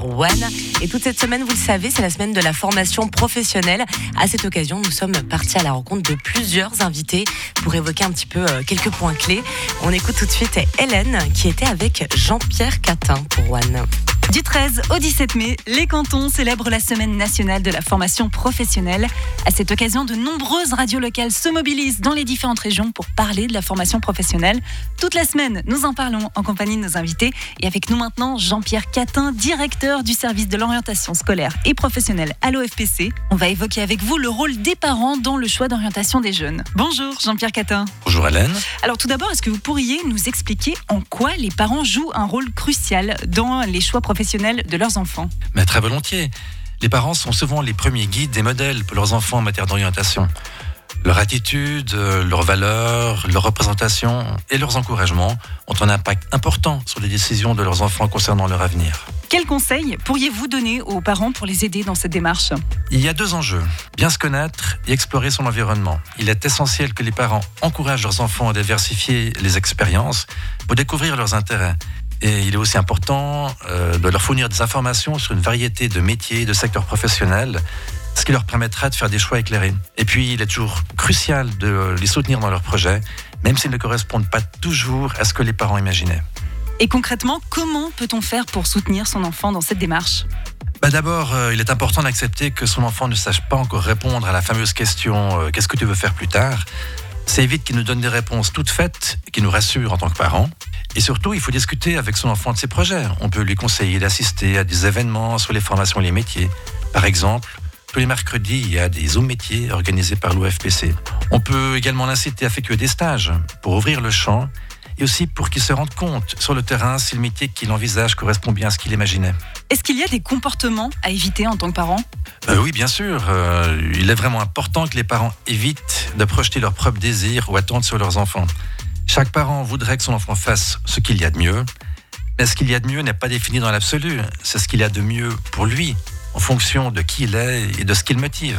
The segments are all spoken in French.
sur One. Et toute cette semaine, vous le savez, c'est la semaine de la formation professionnelle. À cette occasion, nous sommes partis à la rencontre de plusieurs invités pour évoquer un petit peu quelques points clés. On écoute tout de suite Hélène qui était avec Jean-Pierre Catin pour One. Du 13 au 17 mai, les cantons célèbrent la semaine nationale de la formation professionnelle. À cette occasion, de nombreuses radios locales se mobilisent dans les différentes régions pour parler de la formation professionnelle. Toute la semaine, nous en parlons en compagnie de nos invités. Et avec nous maintenant, Jean-Pierre Catin, directeur du service de l'orientation scolaire et professionnelle à l'OFPC. On va évoquer avec vous le rôle des parents dans le choix d'orientation des jeunes. Bonjour Jean-Pierre Catin. Bonjour Hélène. Alors tout d'abord, est-ce que vous pourriez nous expliquer en quoi les parents jouent un rôle crucial dans les choix professionnels de leurs enfants? Mais très volontiers. Les parents sont souvent les premiers guides et modèles pour leurs enfants en matière d'orientation. Leur attitude, leurs valeurs, leurs représentations et leurs encouragements ont un impact important sur les décisions de leurs enfants concernant leur avenir. Quels conseils pourriez-vous donner aux parents pour les aider dans cette démarche? Il y a deux enjeux, bien se connaître et explorer son environnement. Il est essentiel que les parents encouragent leurs enfants à diversifier les expériences pour découvrir leurs intérêts. Et il est aussi important de leur fournir des informations sur une variété de métiers et de secteurs professionnels, ce qui leur permettra de faire des choix éclairés. Et puis, il est toujours crucial de les soutenir dans leurs projets, même s'ils ne correspondent pas toujours à ce que les parents imaginaient. Et concrètement, comment peut-on faire pour soutenir son enfant dans cette démarche? D'abord, il est important d'accepter que son enfant ne sache pas encore répondre à la fameuse question « Qu'est-ce que tu veux faire plus tard ?» Ça évite qu'il nous donne des réponses toutes faites, qui nous rassurent en tant que parents. Et surtout, il faut discuter avec son enfant de ses projets. On peut lui conseiller d'assister à des événements sur les formations et les métiers. Par exemple, tous les mercredis, il y a des Zoom métiers organisés par l'OFPC. On peut également l'inciter à effectuer des stages pour ouvrir le champ et aussi pour qu'il se rende compte sur le terrain si le métier qu'il envisage correspond bien à ce qu'il imaginait. Est-ce qu'il y a des comportements à éviter en tant que parent? Oui, bien sûr. Il est vraiment important que les parents évitent de projeter leurs propres désirs ou attentes sur leurs enfants. Chaque parent voudrait que son enfant fasse ce qu'il y a de mieux, mais ce qu'il y a de mieux n'est pas défini dans l'absolu. C'est ce qu'il y a de mieux pour lui, en fonction de qui il est et de ce qu'il motive.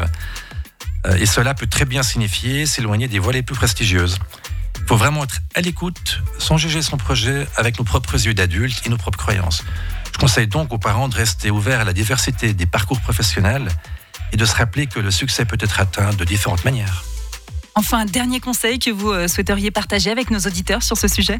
Et cela peut très bien signifier s'éloigner des voies les plus prestigieuses. Il faut vraiment être à l'écoute, sans juger son projet avec nos propres yeux d'adultes et nos propres croyances. Je conseille donc aux parents de rester ouverts à la diversité des parcours professionnels et de se rappeler que le succès peut être atteint de différentes manières. Enfin, un dernier conseil que vous souhaiteriez partager avec nos auditeurs sur ce sujet?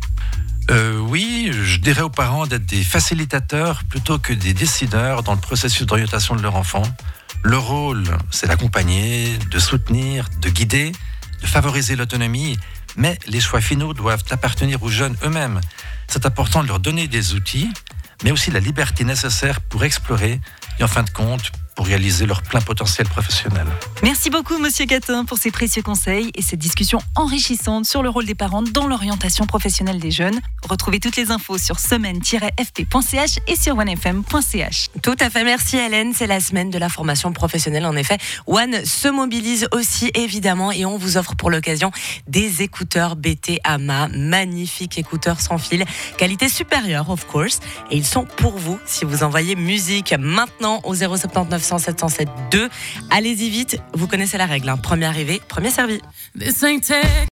Oui, je dirais aux parents d'être des facilitateurs plutôt que des décideurs dans le processus d'orientation de leur enfant. Leur rôle, c'est d'accompagner, de soutenir, de guider, de favoriser l'autonomie, mais les choix finaux doivent appartenir aux jeunes eux-mêmes. C'est important de leur donner des outils, mais aussi la liberté nécessaire pour explorer et en fin de compte, pour réaliser leur plein potentiel professionnel. Merci beaucoup, Monsieur Catin, pour ces précieux conseils et cette discussion enrichissante sur le rôle des parents dans l'orientation professionnelle des jeunes. Retrouvez toutes les infos sur semaine-fp.ch et sur onefm.ch. Tout à fait, merci Hélène. C'est la semaine de la formation professionnelle. En effet, One se mobilise aussi évidemment et on vous offre pour l'occasion des écouteurs BT AMA, magnifiques écouteurs sans fil, qualité supérieure of course. Et ils sont pour vous si vous envoyez musique maintenant au 079 707 2. Allez-y vite, vous connaissez la règle. Premier arrivé, premier servi.